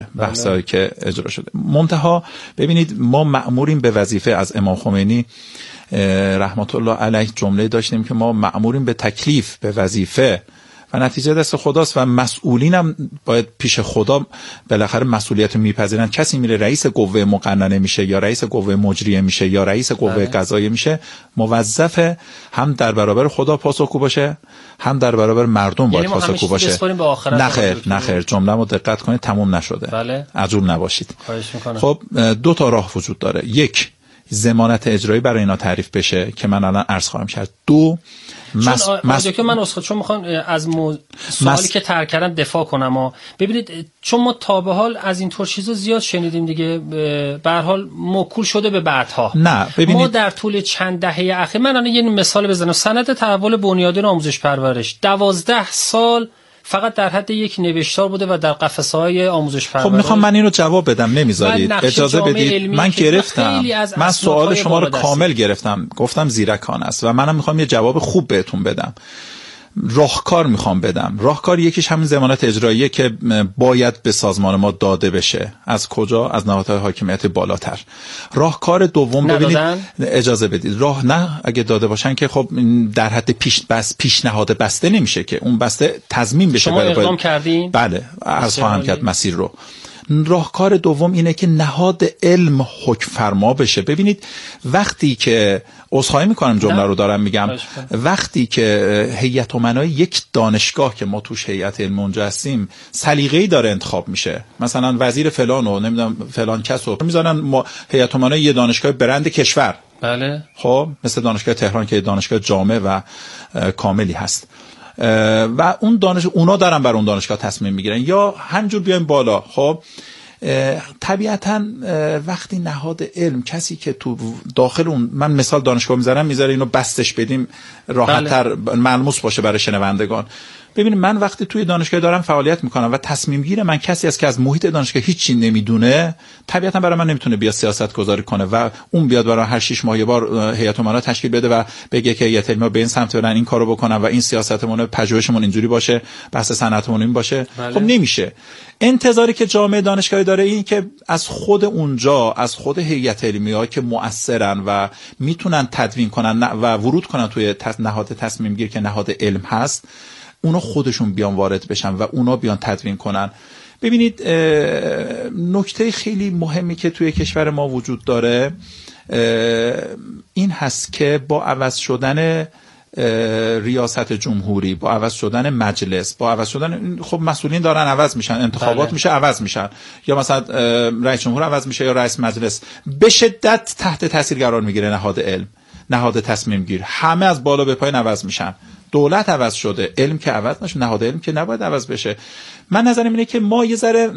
بحثایی که اجرا شده. منتها ببینید ما مأموریم به وظیفه. از امام خمینی رحمت الله علیه جمله داشتیم که ما مأموریم به تکلیف، به وظیفه و نتیجه دست خداست و مسئولینم باید پیش خدا بالاخره مسئولیت میپذیرن. کسی میره رئیس قوه مقننه میشه یا رئیس قوه مجریه میشه یا رئیس قوه قضاییه میشه، موظفه هم در برابر خدا پاسخگو باشه، هم در برابر مردم باید پاسخگو باشه. نه خیر جمله‌مو دقت کنید، تموم نشده. بله. عجول نباشید. خواهش میکنم. خب دو تا راه وجود داره. یک، ضمانت اجرایی برای اینا تعریف بشه که من الان عرض خواهم کرد. دو، که من چون میخوام از سوالی که طرح کردم دفاع کنم. ببینید چون ما تا به حال از این طور چیزا زیاد شنیدیم دیگه، به هر حال موکول شده به بعدها. نه ببینید ما در طول چند دهه اخیر، من الان یه مثال بزنم، سند تحول بنیادین آموزش پرورش 12 سال فقط در حد یک نوشتار بوده و در قفسه‌های آموزش پرورش. خب میخوام من اینو جواب بدم، نمیذارید اجازه بدید. من گرفتم، من سوال شما رو کامل گرفتم، گفتم زیرکانه است و منم میخوام یه جواب خوب بهتون بدم. راهکار میخوام بدم. راهکار یکیش همین ضمانت اجراییه که باید به سازمان ما داده بشه. از کجا؟ از نهادهای حاکمیت بالاتر. راهکار دوم ببینید، اجازه بدید، نه اگه داده باشن که خب در حد پیشنهاد بسته نمیشه که اون بسته تضمین بشه. شما اقدام کردین؟ بله، عرض خواهم کرد مسیر رو. راهکار دوم اینه که نهاد علم حکم فرما بشه. ببینید وقتی که عذرخواهی میکنم جمله رو دارم میگم، وقتی که هیئت امنای یک دانشگاه که ما توش هیئت علم اونجا هستیم سلیقه‌ای داره انتخاب میشه، مثلا وزیر فلان و نمیدونم فلان کسو میذارن هیئت امنای یه دانشگاه برند کشور. بله. خب مثل دانشگاه تهران که دانشگاه جامع و کاملی هست و اون اونا دارن بر اون دانشگاه تصمیم میگیرن یا همجور بیایم بالا. خب طبیعتاً وقتی نهاد علم، کسی که تو داخل اون، من مثال دانشگاه میذارم، میذاره اینو بستش بدیم راحت‌تر ملموس باشه برای شنوندگان. ببینید من وقتی توی دانشگاه دارم فعالیت میکنم و تصمیم گیر من کسی است که از محیط دانشگاه هیچی نمیدونه، طبیعتا برای من نمیتونه بیاد سیاست گذاری کنه و اون بیاد برای هر 6 ماه یه بار هیئت امنا تشکیل بده و بگه که هیئت علمی به این سمت برن، این کارو بکنن و این سیاستمون، پژوهشمون اینجوری باشه، بحث صنعتمون این باشه. خب نمیشه. انتظاری که جامعه دانشگاهی داره این که از خود اونجا، از خود هیئت علمی‌ها که مؤثرن و میتونن تدوین کنن و ورود کنن توی نهاد تصمیم گیر که نهاد علم هست، اونا خودشون بیان وارد بشن و اونا بیان تدوین کنن. ببینید نکته خیلی مهمی که توی کشور ما وجود داره این هست که با عوض شدن ریاست جمهوری، با عوض شدن مجلس، با عوض شدن، خب مسئولین دارن عوض میشن، انتخابات میشه عوض میشن، یا مثلا رئیس جمهور عوض میشه یا رئیس مجلس، به شدت تحت تاثیر قرار میگیره نهاد علم، نهاد تصمیم گیر، همه از بالا به پایین عوض میشن. دولت عوض شده، علم که عوض نشه، نهاد علم که نباید عوض بشه. من نظرم اینه که ما یه ذره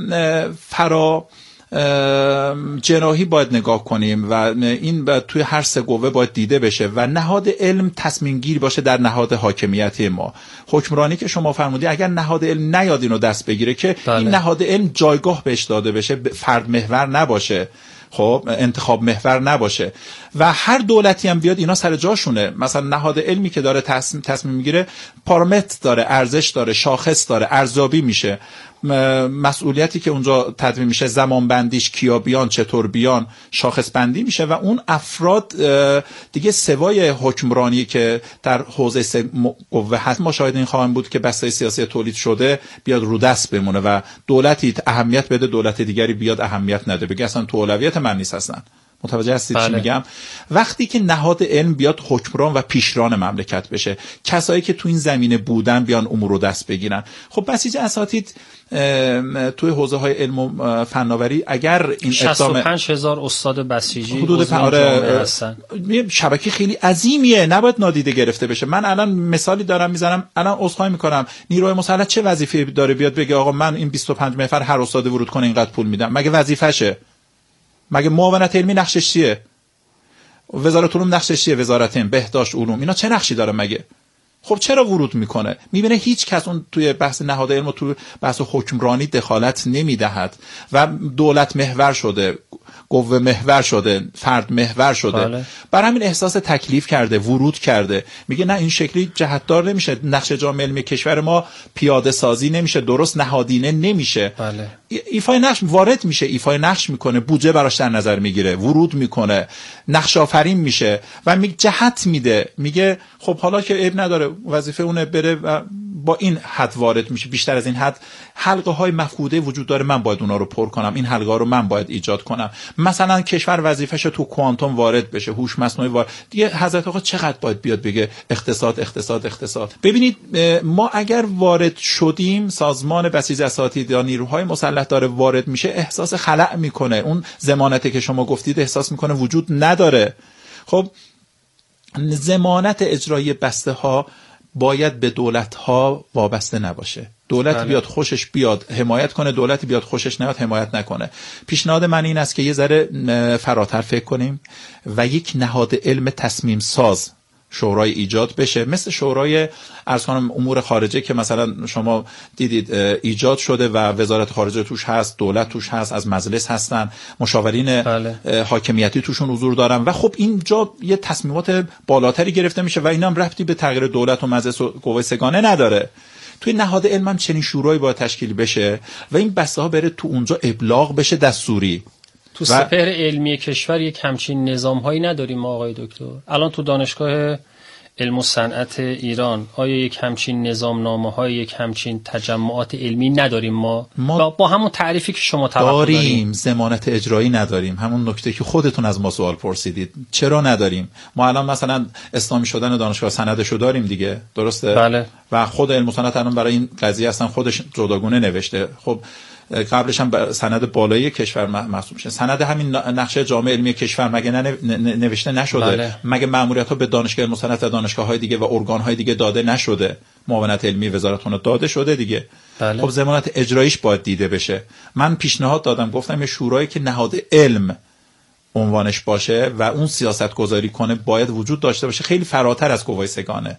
جناحی باید نگاه کنیم و این توی هر سه قوه باید دیده بشه و نهاد علم تصمیم گیر باشه در نهاد حاکمیتی ما. حکمرانی که شما فرمودی، اگر نهاد علم نیاد اینو دست بگیره که این نهاد علم جایگاه بهش داده بشه، فرد محور نباشه، خب انتخاب محور نباشه و هر دولتی هم بیاد اینا سر جاشونه. مثلا نهاد علمی که داره تصمیم میگیره، پارامتر داره، ارزش داره، شاخص داره، ارزیابی میشه، مسئولیتی که اونجا تدوین میشه، زمان بندیش، کیا بیان، چطور بیان، شاخص بندی میشه و اون افراد دیگه سوای حکمرانی که در حوزه قوه هست، ما شاهد این خواهیم بود که بسته سیاسی تولید شده بیاد رو دست بمونه و دولتی اهمیت بده، دولت دیگری بیاد اهمیت نده، بگه اصلا تو اولویت من نیست. اصلا متوجه هستید چی میگم؟ وقتی که نهاد علم بیاد حکمران و پیشران مملکت بشه، کسایی که تو این زمینه بودن بیان امور رو دست بگیرن. خب بسیج اساتید توی حوزه های علم و فناوری، اگر این 65,000 استاد بسیجی حدود شبکه خیلی عظیمیه، نباید نادیده گرفته بشه. من الان مثالی دارم میزنم، الان عذرخواهی میکنم، نیروی مسلح چه وظیفه‌ای داره بیاد بگه آقا من این 25 نفر هر استاد ورود کنه اینقدر پول میدم؟ مگه وظیفشه؟ مگه معاونت علمی نقشش چیه؟ وزارت علوم نقشش چیه؟ وزارت بهداشت، علوم، اینا چه نقشی داره مگه؟ خب چرا ورود میکنه؟ میبینه هیچ کس اون توی بحث نهاد علم و توی بحث حکمرانی دخالت نمیدهد و دولت محور شده، قوه محور شده، فرد محور شده. بله. بر همین احساس تکلیف کرده، ورود کرده، میگه نه این شکلی جهتدار نمیشه، نقش جامع علمی کشور ما پیاده سازی نمیشه، درست نهادینه نمیشه. بله. ایفای نقش وارد میشه، ایفای نقش میکنه، بودجه براش در نظر میگیره، ورود میکنه، نقش آفرین میشه و میگه جهت میده، میگه خب حالا که عیب نداره وظیفه اونه بره و با این حد وارد میشه، بیشتر از این حد حلقه های مفقوده وجود داره، من باید اونا رو پر کنم، این حلقه ها رو من باید ایجاد کنم. مثلا کشور وظیفه‌ش تو کوانتوم وارد بشه، هوش مصنوعی وارد، دیگه حضرت آقا چقدر باید بیاد بگه اقتصاد اقتصاد اقتصاد؟ ببینید ما اگر وارد شدیم، سازمان بسیج اساتید یا نیروهای مسلح داره وارد میشه، احساس خلأ میکنه، اون ضمانتی که شما گفتید احساس میکنه وجود نداره. خب ضمانت اجرایی بسته ها باید به دولت ها وابسته نباشه. دولت بیاد خوشش بیاد حمایت کنه، دولت بیاد خوشش نیاد حمایت نکنه. پیشنهاد من این است که یه ذره فراتر فکر کنیم و یک نهاد علم تصمیم ساز شورای ایجاد بشه، مثل شورای عرض کنم امور خارجه که مثلا شما دیدید ایجاد شده و وزارت خارجه توش هست، دولت توش هست، از مجلس هستن، مشاورین حاکمیتی توشون حضور دارن و خب اینجا یه تصمیمات بالاتری گرفته میشه و اینا هم ربطی به تغییر دولت و مجلس و قوه سگانه نداره. توی نهاد علم هم چنین شورایی باید تشکیل بشه و این بسته ها بره تو اونجا ابلاغ بشه دستوری. تو سپهر علمی کشور یک همچین نظام هایی نداریم آقای دکتر؟ الان تو دانشگاه علم و صنعت ایران آیا یک همچین نظامنامه های، یک همچین تجمعات علمی نداریم؟ ما با همون تعریفی که شما داریم، ضمانت اجرایی نداریم. همون نکته که خودتون از ما سوال پرسیدید، چرا نداریم؟ ما الان مثلا اسلامی شدن دانشگاه سندشو داریم دیگه، درسته؟ بله. و خود علم و صنعت الان برای این قضیه اصلا خودش جداگونه نوشته. خب قبلش هم سند بالایی کشور محسوب میشه. سند همین نقشه جامع علمی کشور مگه نوشته نشده؟ بله. مگه مأموریت‌ها به دانشگاه علم و صنعت و دانشگاه‌های دیگه و ارگان‌های دیگه داده نشده؟ معاونت علمی وزارتون داده شده دیگه. بله. خب ضمانت اجراییش باید دیده بشه. من پیشنهاد دادم، گفتم یه شورایی که نهاد علم عنوانش باشه و اون سیاست گذاری کنه باید وجود داشته باشه، خیلی فراتر از قوای سگانه،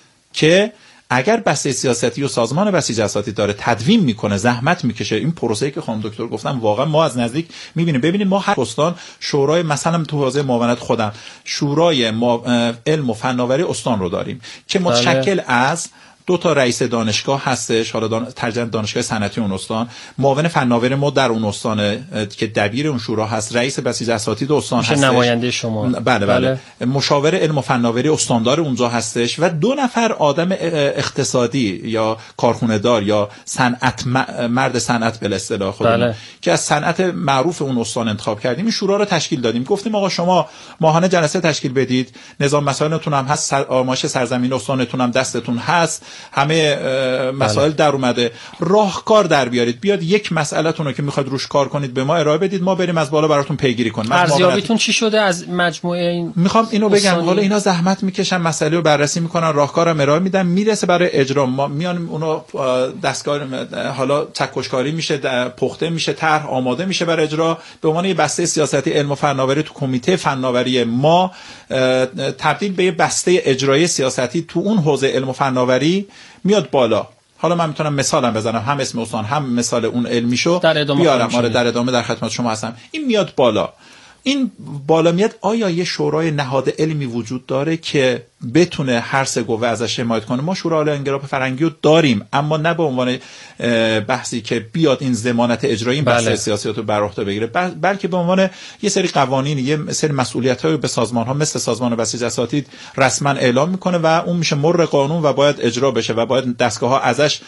که اگر بسته سیاستی و سازمان بسیج اساتید داره تدوین میکنه، زحمت میکشه، این پروسه‌ای که خانم دکتر گفتم واقعا ما از نزدیک میبینیم. ببینید ما هر استان شورای، مثلا تو حوزه معاونت خودم شورای علم و فناوری استان رو داریم که متشکل از 2 تا رئیس دانشگاه هستش، حالا ترجمه دانشگاه صنعتی اون استان، معاون فناوری ما در اون استان که دبیر اون شورا هست، رئیس بسیج اساتید استان هستش، نماینده شما. بله. مشاور علم و فناوری استاندار اونجا هستش و 2 نفر آدم اقتصادی یا کارخونه دار یا صنعت مرد صنعت به اصطلاح خودمون که از صنعت معروف اون استان انتخاب کردیم. این شورا رو تشکیل دادیم، گفتیم آقا شما ماهانه جلسه تشکیل بدید، نظام مسائلتون هم هست، آمایش سرزمین استانتون هم دستتون هست، همه مسائل در اومده، راهکار در بیارید، بیاد یک مسئله‌تون رو که میخواید روش کار کنید به ما ارائه بدید، ما بریم از بالا براتون پیگیری کنیم. ارزیابیتون چی شده از مجموعه این؟ میخوام اینو بگم، حالا اینا زحمت میکشن، مسئله رو بررسی میکنن، راهکارم ارائه میدن، میرسه برای اجرا، ما میان اونو دستکار، حالا چکشکاری میشه، پخته میشه، طرح آماده میشه برای اجرا، به عنوان یه بسته سیاستی علم و فناوری تو کمیته فناوری ما تبدیل به یه بسته اجرایی سیاستی تو اون حوزه علم و فناوری میاد بالا. حالا من میتونم مثالم بزنم، هم اسم استان هم مثال اون علمیشو بیارم. آره در ادامه در خدمت شما هستم. این میاد بالا، این بالا میاد. آیا یه شورای نهاد علمی وجود داره که بتونه هر سه قوه ازش حمایت کنه؟ ما شورای عالی انقلاب فرهنگی رو داریم، اما نه به عنوان بحثی که بیاد این ضمانت اجرایی این بحث سیاسیات رو بر عهده بگیره، بلکه به عنوان یه سری قوانین، یه سری مسئولیت‌های به سازمان‌ها مثل سازمان بسیج اساتید رسما اعلام میکنه و اون میشه مر قانون و باید اجرا بشه و باید دستگاه‌ها ازش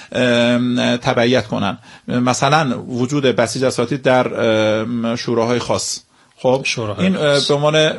تبعیت کنن. مثلا وجود بسیج اساتید در شوراهای خاص، خب این به عنوان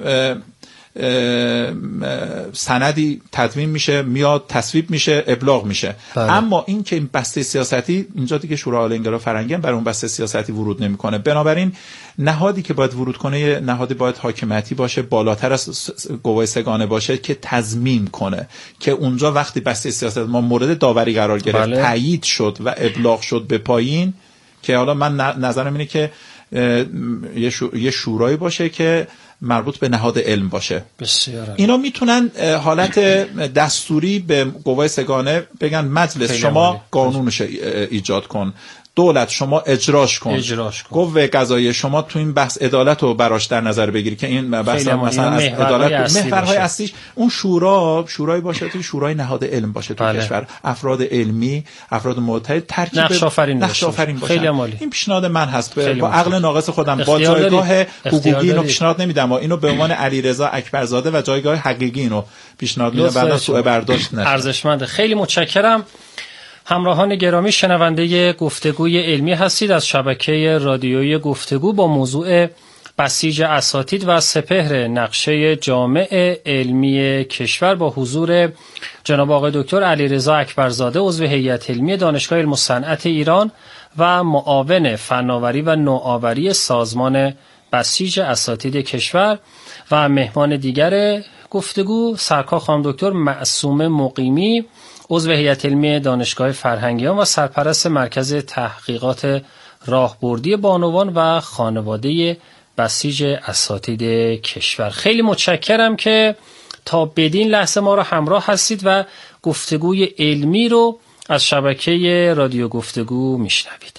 سندی تدوین میشه، میاد تصویب میشه، ابلاغ میشه. اما این که این بسته سیاستی اینجا دیگه شورای عالی انقلاب فرهنگی برای اون بسته سیاستی ورود نمیکنه. بنابراین نهادی که باید ورود کنه، نهادی باید حاکمیتی باشه، بالاتر از قوه سگانه باشه که تضمین کنه که اونجا وقتی بسته سیاست ما مورد داوری قرار گرفت، تایید شد و ابلاغ شد به پایین، که حالا من نظرم اینه که یه شورایی باشه که مربوط به نهاد علم باشه. بسیار اینا میتونن حالت دستوری به قوای سگانه بگن مجلس شما قانونش ایجاد کن، دولت شما اجراش کن. قوه قضاییه شما تو این بحث عدالت رو براش در نظر بگیری که این بحث مثلا از عدالت محورهای اصلیش اون شورای باشه، تو شورای نهاد علم باشه تو کشور، افراد علمی، افراد متحد ترکیب نقش آفرین باشه. خیلی عالی. این پیشنهاد من هست با عقل ناقص خودم، با جایگاه حقوقی اینو پیشنهاد نمیدم، اینو به عنوان علیرضا اکبرزاده و جایگاه حقیقی اینو پیشنهاد میدم، بعدا سوء برداشت نشه. ارزشمنده. خیلی متشکرم. همراهان گرامی، شنونده گفتگوی علمی هستید از شبکه رادیویی گفتگو با موضوع بسیج اساتید و سپهر نقشه جامع علمی کشور با حضور جناب آقای دکتر علیرضا اکبرزاده، عضو هیئت علمی دانشگاه علم و صنعت ایران و معاون فناوری و نوآوری سازمان بسیج اساتید کشور، و مهمان دیگر گفتگو سرکار خانم دکتر معصومه مقیمی، عضو هیئت علمی دانشگاه فرهنگیان و سرپرست مرکز تحقیقات راهبردی بانوان و خانواده بسیج اساتید کشور. خیلی متشکرم که تا بدین لحظه ما را همراه هستید و گفتگوی علمی رو از شبکه رادیو گفتگو میشنوید.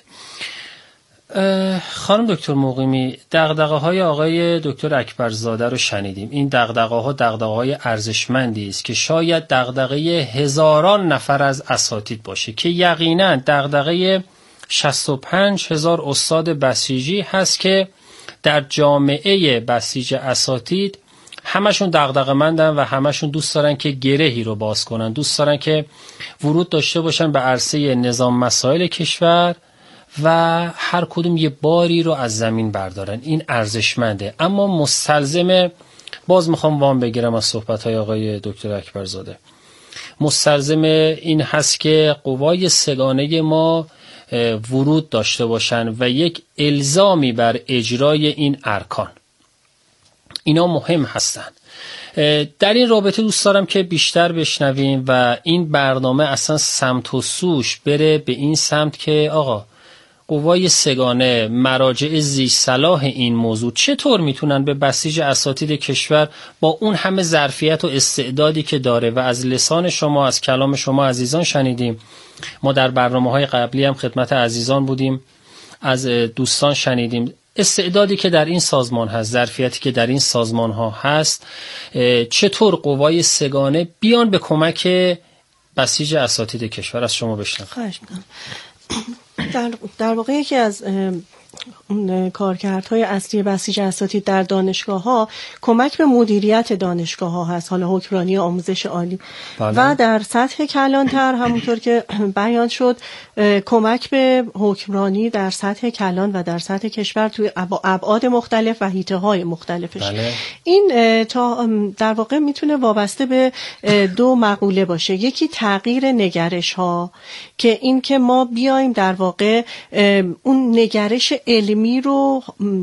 خانم دکتر مقیمی، دغدغه‌های آقای دکتر اکبرزاده رو شنیدیم. این دغدغه‌ها دغدغه‌های ارزشمندی است که شاید دغدغه هزاران نفر از اساتید باشه که یقینا دغدغه 65,000 استاد بسیجی هست که در جامعه بسیج اساتید همشون دغدغه‌مندن و همشون دوست دارن که گرهی رو باز کنن، دوست دارن که ورود داشته باشن به عرصه نظام مسائل کشور و هر کدوم یه باری رو از زمین بردارن. این ارزشمنده، اما مستلزم، باز میخوام وام بگیرم از صحبت‌های آقای دکتر اکبرزاده، مستلزم این هست که قوای سگانه ما ورود داشته باشن و یک الزامی بر اجرای این ارکان. اینا مهم هستن. در این رابطه دوست دارم که بیشتر بشنویم و این برنامه اصلا سمت و سوش بره به این سمت که آقا قوای سگانه، مراجع ذی صلاح این موضوع چطور میتونن به بسیج اساتید کشور با اون همه ظرفیت و استعدادی که داره و از لسان شما، از کلام شما عزیزان شنیدیم، ما در برنامه‌های قبلی هم خدمت عزیزان بودیم، از دوستان شنیدیم، استعدادی که در این سازمان هست، ظرفیتی که در این سازمان ها هست، چطور قوای سگانه بیان به کمک بسیج اساتید کشور؟ از شما بشنویم. خواهش می‌کنم. در واقع یکی از کارکردهای اصلی بسیج اساتید در دانشگاه‌ها کمک به مدیریت دانشگاه‌ها هست، حالا حکمرانی آموزش عالی. بله. و در سطح کلانتر همونطور که بیان شد کمک به حکمرانی در سطح کلان و در سطح کشور توی ابعاد مختلف و حیطه‌های مختلفش. بله. این تا در واقع میتونه وابسته به دو مقوله باشه. یکی تغییر نگرش‌ها که این که ما بیایم در واقع اون نگرش علمی رو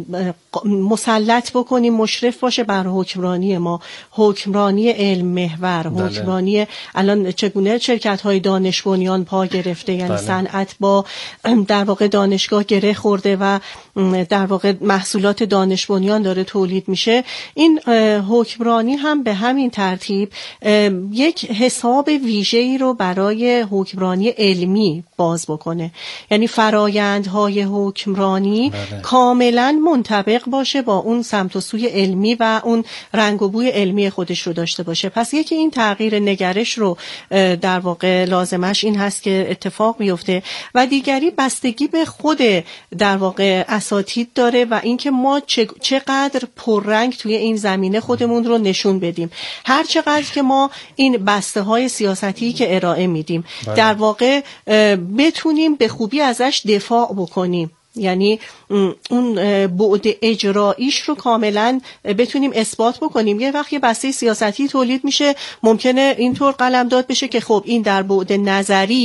مسلط بکنیم، مشرف باشه بر حکمرانی ما، حکمرانی علم محور، حکمرانی الان چگونه شرکت‌های دانش بنیان پا گرفته، یعنی صنعت با در واقع دانشگاه گره خورده و در واقع محصولات دانش بنیان داره تولید میشه. این حکمرانی هم به همین ترتیب یک حساب ویژه‌ای رو برای حکمرانی علمی باز بکنه، یعنی فرایندهای حکمرانی کاملا منطبق باشه با اون سمت و سوی علمی و اون رنگ و بوی علمی خودش رو داشته باشه. پس یکی این تغییر نگرش رو در واقع لازمش این هست که اتفاق بیفته و دیگری بستگی به خود در واقع اساتید داره و اینکه ما چقدر پررنگ توی این زمینه خودمون رو نشون بدیم. هر چقدر که ما این بسته های سیاستی که ارائه میدیم در واقع بتونیم به خوبی ازش دفاع بکنیم، یعنی اون بعد اجراییش رو کاملا بتونیم اثبات بکنیم. یه وقت یه بسته سیاستی تولید میشه، ممکنه اینطور قلمداد بشه که خب این در بعد نظری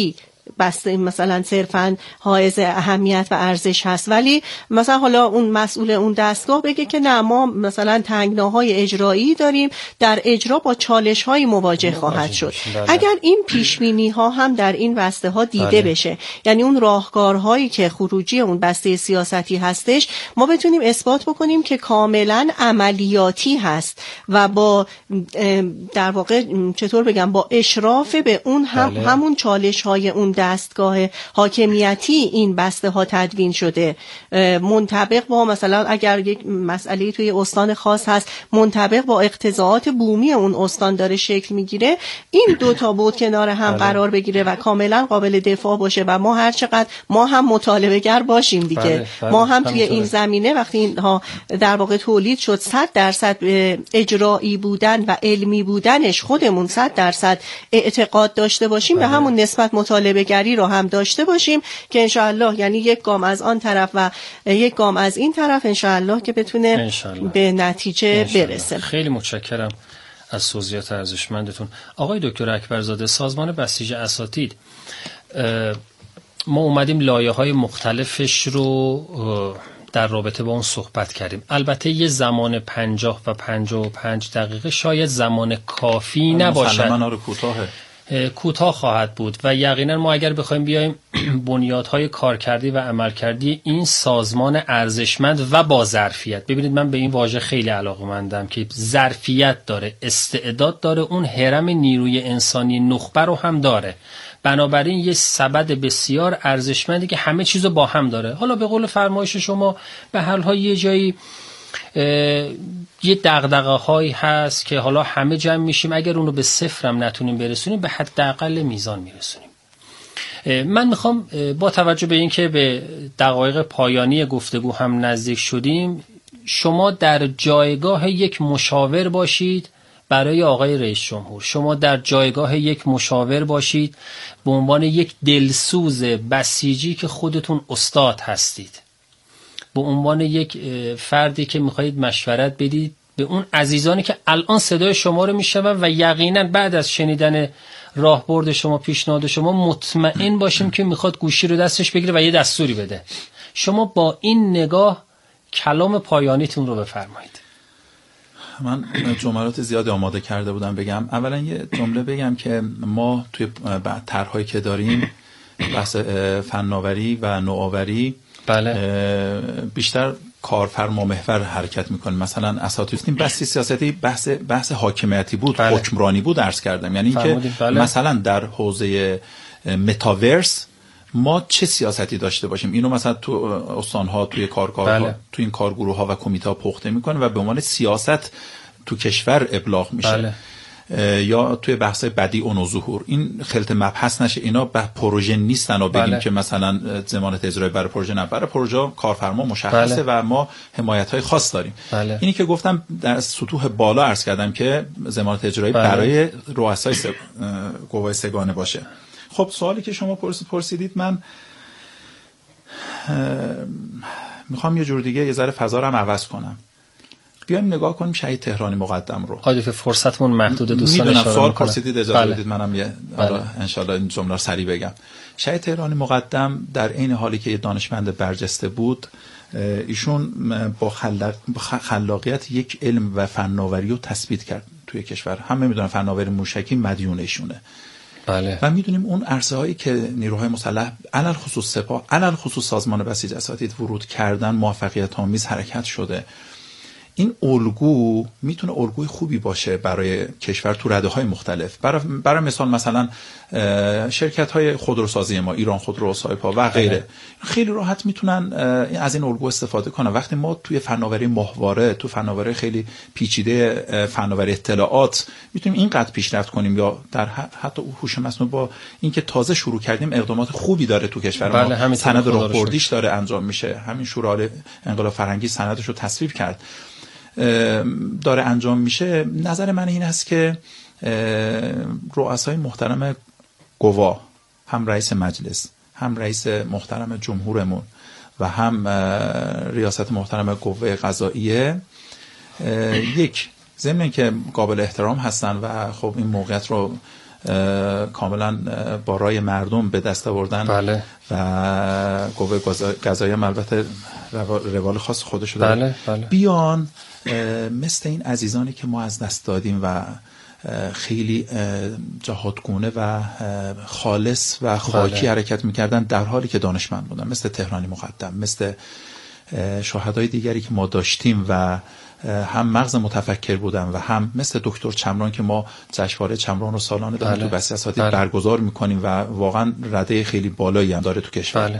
بسته مثلا صرفاً حائز اهمیت و ارزش هست، ولی مثلا حالا اون مسئول اون دستگاه بگه که نه، ما مثلا تنگناهای اجرایی داریم، در اجرا با چالش‌های مواجه خواهد شد. اگر این پیش‌بینی ها هم در این بسته ها دیده بشه، یعنی اون راهکارهایی که خروجی اون بسته سیاستی هستش ما بتونیم اثبات بکنیم که کاملا عملیاتی هست و با در واقع چطور بگم با اشراف به اون همون چالش های اون دستگاه حاکمیتی این بسته ها تدوین شده، منطبق با مثلا اگر یک مسئله توی استان خاص هست منطبق با اقتضاعات بومی اون استان داره شکل میگیره، این دو تا بود کنار هم قرار بگیره و کاملا قابل دفاع باشه و ما هر چقدر ما هم مطالبه گر باشیم دیگه، ما هم توی این زمینه وقتی اینها در واقع تولید شد 100% اجرایی بودن و علمی بودنش خودمون 100% اعتقاد داشته باشیم، به همون نسبت مطالبه گری رو هم داشته باشیم که انشاءالله یعنی یک گام از آن طرف و یک گام از این طرف انشاءالله که بتونه به نتیجه برسه. خیلی متشکرم از توضیحات ارزشمندتون. آقای دکتر اکبرزاده، سازمان بسیج اساتید ما اومدیم لایه‌های مختلفش رو در رابطه با اون صحبت کردیم. البته یه زمان 50 و 55 دقیقه شاید زمان کافی نباشد، کوتاه خواهد بود و یقینا ما اگر بخوایم بیایم بنیادهای کارکردی و عملکردی این سازمان ارزشمند و با ظرفیت، ببینید من به این واژه خیلی علاقه‌مندم که ظرفیت داره، استعداد داره، اون هرم نیروی انسانی نخبه رو هم داره، بنابراین یه سبد بسیار ارزشمندی که همه چیزو با هم داره. حالا به قول فرمایش شما به هر حال یه جایی یه دغدغه‌هایی هست که حالا همه جمع میشیم، اگر اون رو به صفر هم نتونیم برسونیم به حداقل میزان میرسونیم. من میخوام با توجه به اینکه به دقایق پایانی گفتگو هم نزدیک شدیم شما در جایگاه یک مشاور باشید برای آقای رئیس جمهور، شما در جایگاه یک مشاور باشید به عنوان یک دلسوز بسیجی که خودتون استاد هستید، به عنوان یک فردی که میخواهید مشورت بدید به اون عزیزانی که الان صدای شما رو میشنون و یقینا بعد از شنیدن راهبرد شما، پیشنهاد شما، مطمئن باشیم که میخواد گوشی رو دستش بگیره و یه دستوری بده. شما با این نگاه کلام پایانیتون رو بفرمایید. من جملات زیادی آماده کرده بودم بگم. اولا یه جمله بگم که ما توی طرح‌هایی که داریم بحث فناوری و نوآوری بیشتر کارفرما محور حرکت میکنیم. مثلا اساتید بحث سیاستی بحث حاکمیتی بود، حکمرانی بود عرض کردم، یعنی اینکه مثلا در حوزه متاورس ما چه سیاستی داشته باشیم، اینو مثلا تو استان‌ها، توی کارگاه‌ها، تو این کارگروه‌ها و کمیته‌ها پخته میکنه و به عنوان سیاست تو کشور ابلاغ میشه. یا توی بحث بدیع و ظهور این خلط مبحث نشه، اینا پروژه نیستن و بگیم که مثلا ضمانت اجرایی برای پروژه نه، برای پروژه کارفرما مشخصه و ما حمایت‌های خاص داریم. اینی که گفتم در سطوح بالا عرض کردم که ضمانت اجرایی برای رؤسای قوای سگانه باشه. خب سوالی که شما پرسیدید من میخوام یه جور دیگه یه ذره فضا رو هم عوض کنم. بیایم نگاه کنیم شهید تهرانی مقدم رو. آقای دکتر فرصتمون محدود، دوستان میدونم سوال پرسیدید، اجازه بدید منم یه انشالله این جمله رو سریع بگم. شهید تهرانی مقدم در عین حالی که یه دانشمند برجسته بود، ایشون با خلاقیت یک علم و فناوری رو تثبیت کرد توی کشور. همه میدونن فناوری موشکی مدیون ایشونه. و میدونیم اون عرصه هایی که نیروهای مسلح علل خصوص سپاه، علل خصوص سازمان بسیج اساتید ورود کردن موفقیت آمیز حرکت شده. این الگو میتونه الگوی خوبی باشه برای کشور تو رده‌های مختلف. برای مثلا شرکت های خودروسازی ما، ایران خودرو، سایپا و غیره، خیلی راحت میتونن از این الگو استفاده کنن. وقتی ما توی فناوری ماهواره، تو فناوری خیلی پیچیده، فناوری اطلاعات میتونیم اینقدر پیشرفت کنیم، یا در حتی هوش مصنوعی با اینکه تازه شروع کردیم اقدامات خوبی داره تو کشور ما، سند راهبردیش داره انجام میشه. همین شورای انقلاب فرهنگی سندش رو تصویب کرد، داره انجام میشه. نظر من این است که رؤسای محترم قوا، هم رئیس مجلس، هم رئیس محترم جمهورمون و هم ریاست محترم قوه قضاییه، یک ضمن که قابل احترام هستن و خب این موقعیت رو کاملا با رای مردم به دست آوردن. بله. و قوه قضاییه هم البته روال خاص خودشو داره. بله. بله. بیان مثل این عزیزانی که ما از دست دادیم و خیلی جهادگونه و خالص و خاکی حرکت میکردن در حالی که دانشمند بودن، مثل تهرانی مقدم، مثل شهدای دیگری که ما داشتیم و هم مغز متفکر بودن و هم مثل دکتر چمران که ما جشنواره چمران رو سالانه داریم تو بسیج اساتید برگزار میکنیم و واقعا رده خیلی بالایی هم داره تو کشور.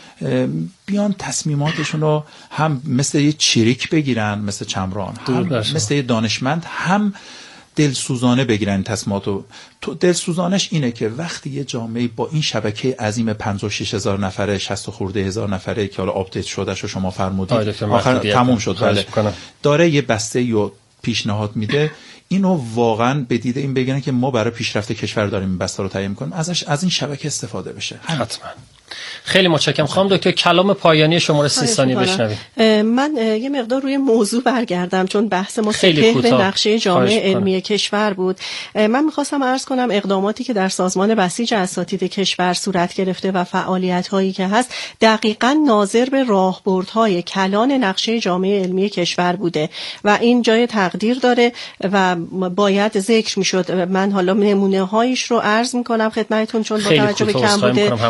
بیان تصمیماتشون رو هم مثل یه چریک بگیرن مثل چمران، هم مثل یه دانشمند، هم دلسوزانه بگیرن تصمیماتو. دلسوزانش اینه که وقتی یه جامعه با این شبکه عظیم 56,000 نفره 60 خورده هزار نفره که حالا آپدیت شدهش رو شما فرمودید آخر تموم شد، بله، داره یه بسته رو پیشنهاد میده، اینو واقعا به دیده این بگیرن که ما برای پیشرفت کشور داریم این بسته رو تعیین کنیم، از این شبکه استفاده بشه. حتما. خیلی متشکرم. خانم دکتر کلام پایانی شما رو 30 ثانیه بشنویم. من یه مقدار روی موضوع برگردم چون بحث ما سپهر نقشه جامعه علمی کشور بود. من می‌خواستم عرض کنم اقداماتی که در سازمان بسیج اساتید کشور صورت گرفته و فعالیت‌هایی که هست دقیقاً ناظر به راهبردهای کلان نقشه جامعه علمی کشور بوده و این جای تقدیر داره و باید ذکر می‌شد. من حالا نمونه‌هایش رو عرض می‌کنم خدمتتون چون با توجه به کم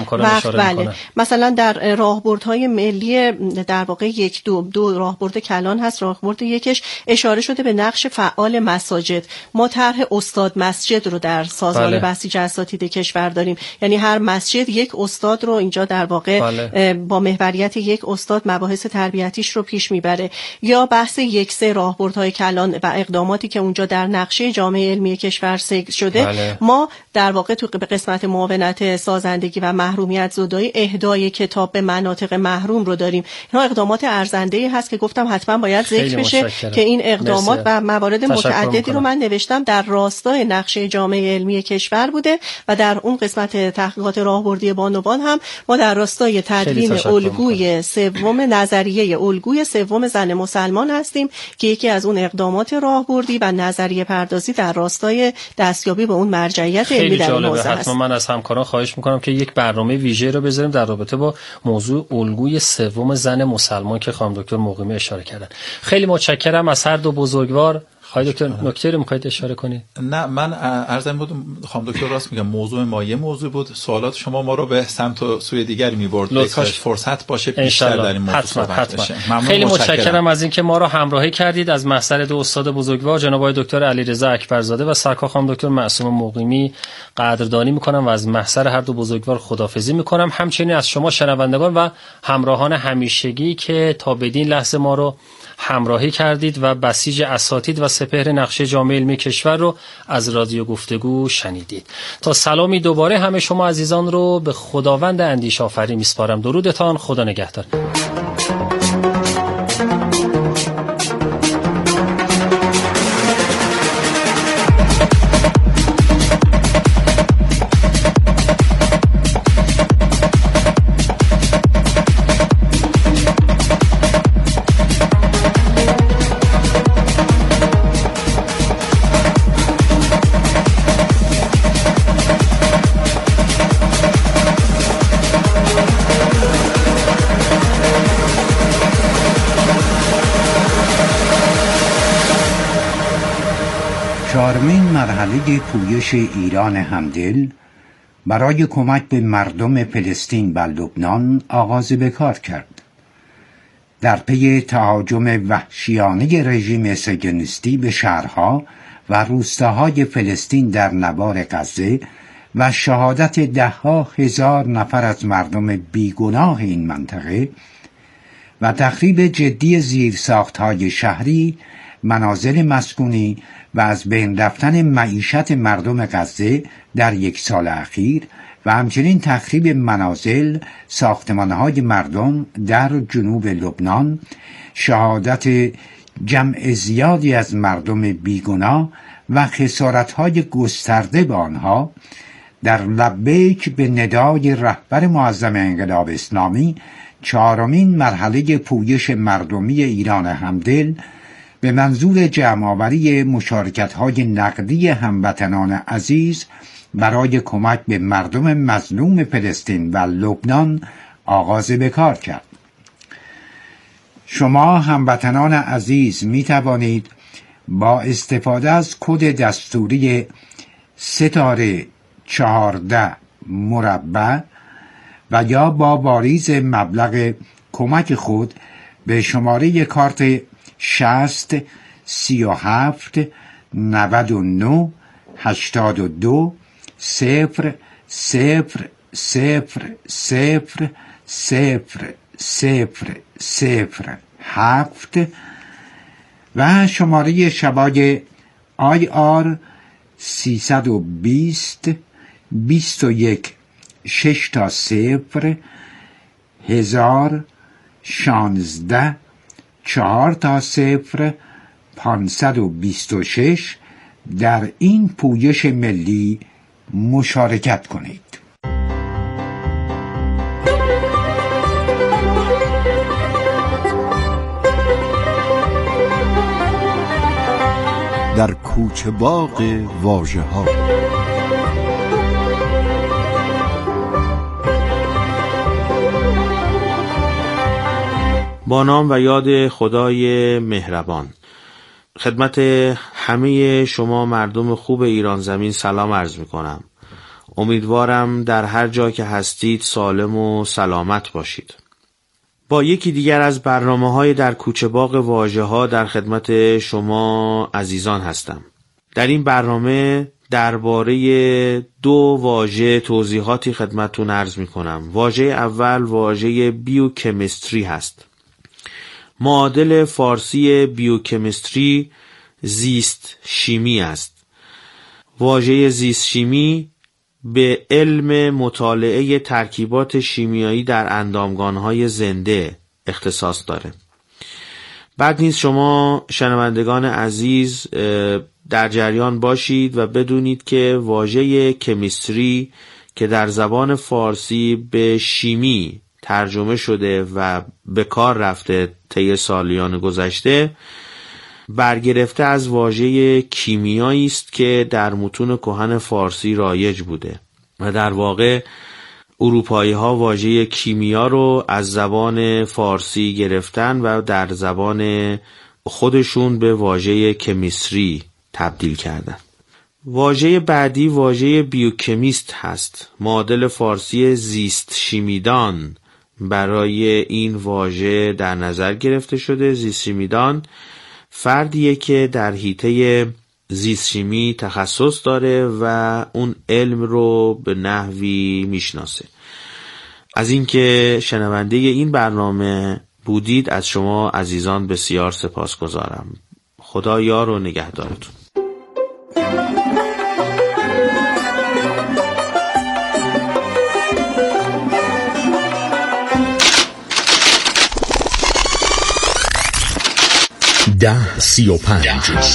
بوده بله. مثلا در راهبردهای ملی در واقع دو راهبرد کلان هست. راهبرد یکش اشاره شده به نقش فعال مساجد. ما طرح استاد مسجد رو در سازمان بسیج اساتید کشور داریم، یعنی هر مسجد یک استاد رو اینجا در واقع با محوریت یک استاد مباحث تربیتیش رو پیش میبره. یا بحث یکسه راهبردهای کلان و اقداماتی که اونجا در نقشه جامعه علمی کشور ذکر شده. ما در واقع تو به قسمت معاونت سازندگی و محرومیت زدایی اهدای کتاب به مناطق محروم رو داریم. اینا اقدامات ارزنده‌ای هست که گفتم حتما باید ذکر بشه که این اقدامات و موارد متعددی رو من نوشتم در راستای نقشه جامعه علمی کشور بوده و در اون قسمت تحقیقات راهبردی بانوان هم ما در راستای تدوین الگوی سوم نظریه الگوی سوم زن مسلمان هستیم که یکی از اون اقدامات راهبردی و نظریه پردازی در راستای دستیابی به اون مرجعیت علمی در این حوزه است. حتما من از همکاران خواهش می‌کنم که یک برنامه ویژه رو بذاریم در رابطه با موضوع الگوی سوم زن مسلمان که خانم دکتر مقیمی اشاره کردن. خیلی متشکرم از هر دو بزرگوار. خانم دکتر نکته رو می‌خواید اشاره کنید؟ نه، من عرضم بود خانم دکتر راست میگم، موضوع ما یه موضوع بود، سوالات شما ما رو به سمت و سوی دیگری می‌برد. کاش فرصت باشه بیشتر در این موضوع صحبت بشه. خیلی متشکرم از اینکه ما رو همراهی کردید. از محضر دو استاد بزرگوار جناب آقای دکتر علیرضا اکبرزاده و سرکار خانم دکتر معصومه مقیمی قدردانی می‌کنم و از محضر هر دو بزرگوار خداحافظی می‌کنم. همچنین از شما شنوندگان و همراهان همیشگی که تا بدین لحظه ما رو همراهی کردید و بسیج اساتید و سپهر نقشه جامعه علمی کشور رو از رادیو گفتگو شنیدید. تا سلامی دوباره همه شما عزیزان رو به خداوند اندیشه آفرین میسپارم. درودتان، خدا نگهدار. چهارمین مرحله پویش ایران همدل برای کمک به مردم فلسطین و لبنان آغاز به کار کرد. در پی تهاجم وحشیانه رژیم صهیونیستی به شهرها و روستاهای فلسطین در نوار غزه و شهادت ده‌ها هزار نفر از مردم بیگناه این منطقه و تخریب جدی زیرساخت‌های شهری، منازل مسکونی و از بین رفتن معیشت مردم غزه در یک سال اخیر و همچنین تخریب منازل، ساختمان‌های مردم در جنوب لبنان، شهادت جمع زیادی از مردم بیگناه و خسارت‌های گسترده به آنها، در لبیک به ندای رهبر معظم انقلاب اسلامی چهارمین مرحله پویش مردمی ایران همدل به منظور جمع‌آوری مشارکت‌های نقدی هموطنان عزیز برای کمک به مردم مظلوم فلسطین و لبنان آغاز به کار کرد. شما هموطنان عزیز می توانید با استفاده از کد دستوری ستاره 14 مربع و یا با واریز مبلغ کمک خود به شماره کارت 60 37 99 82 0 0 0 0 0 0 0 7 و شماره شبای IR 320 21 6 تا 0 1000 16 4 تا 0 526 در این پویش ملی مشارکت کنید. در کوچه باغ واژه‌ها. با نام و یاد خدای مهربان. خدمت همه شما مردم خوب ایران زمین سلام عرض می کنم. امیدوارم در هر جا که هستید سالم و سلامت باشید. با یکی دیگر از برنامه‌های در کوچه باغ واژه‌ها در خدمت شما عزیزان هستم. در این برنامه درباره دو واژه توضیحاتی خدمتتون عرض می‌کنم. واژه اول واژه بیوکمیستری هست. معادل فارسی بیوکمیستری زیست شیمی است. واژه زیست شیمی به علم مطالعه ترکیبات شیمیایی در اندامگانهای زنده اختصاص داره. بعد نیز شما شنوندگان عزیز در جریان باشید و بدونید که واژه کمیستری که در زبان فارسی به شیمی ترجمه شده و به کار رفته طی سالیان گذشته برگرفته از واژه کیمیایی است که در متون کهن فارسی رایج بوده و در واقع اروپایی ها واژه کیمیا رو از زبان فارسی گرفتن و در زبان خودشون به واژه کمیستری تبدیل کردن. واژه بعدی واژه بیوکمیست هست. معادل فارسی زیست شیمیدان برای این واژه در نظر گرفته شده. زیست شیمیدان فردیه که در حیطه زیست شیمی تخصص داره و اون علم رو به نحوی میشناسه. از اینکه شنونده این برنامه بودید از شما عزیزان بسیار سپاسگزارم. خدا یار و نگهدارتون. ده 35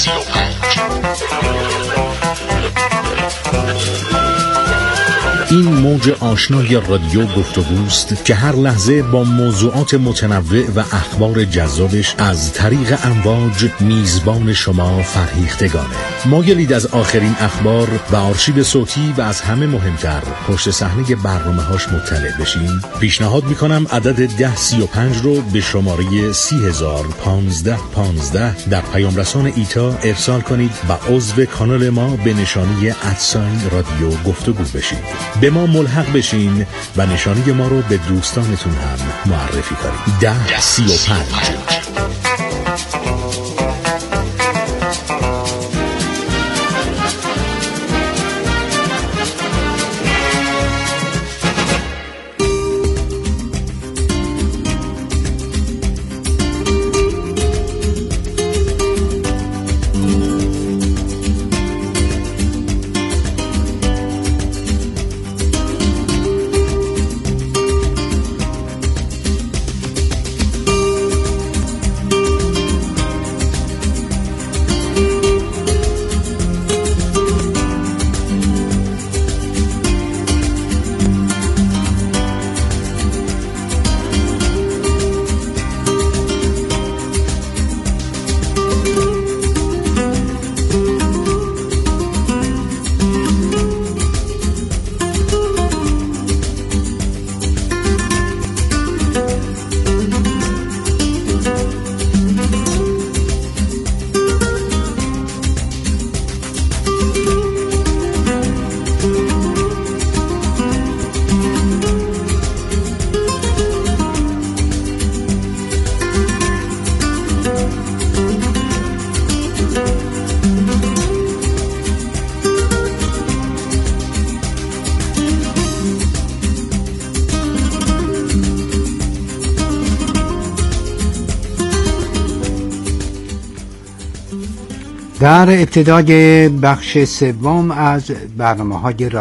این موج آشنای رادیو گفتگوست که هر لحظه با موضوعات متنوع و اخبار جذابش از طریق امواج میزبان شما فرهیختگانه. مایلید از آخرین اخبار و آرشیو صوتی و از همه مهمتر پشت صحنه برنامه‌هاش مطلع بشین؟ پیشنهاد میکنم عدد 1035 رو به شماره 3015115 در پیام رسان ایتا ارسال کنید و عضو کانال ما به نشانی @رادیو گفتگو بشید. به ما ملحق بشین و نشانی ما رو به دوستانتون هم معرفی کنید. 1035 در ابتدای بخش سوم از برنامه‌های